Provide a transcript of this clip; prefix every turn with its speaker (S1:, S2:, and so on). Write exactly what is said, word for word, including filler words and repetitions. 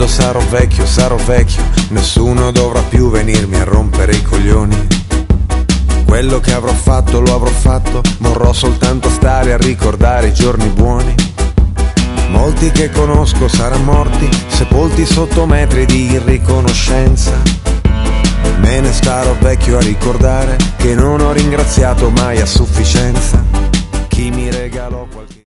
S1: Quando sarò vecchio, sarò vecchio, nessuno dovrà più venirmi a rompere i coglioni. Quello che avrò fatto lo avrò fatto, vorrò soltanto stare a ricordare i giorni buoni. Molti che conosco saranno morti, sepolti sotto metri di irriconoscenza. Me ne starò vecchio a ricordare che non ho ringraziato mai a sufficienza chi mi regalò qualche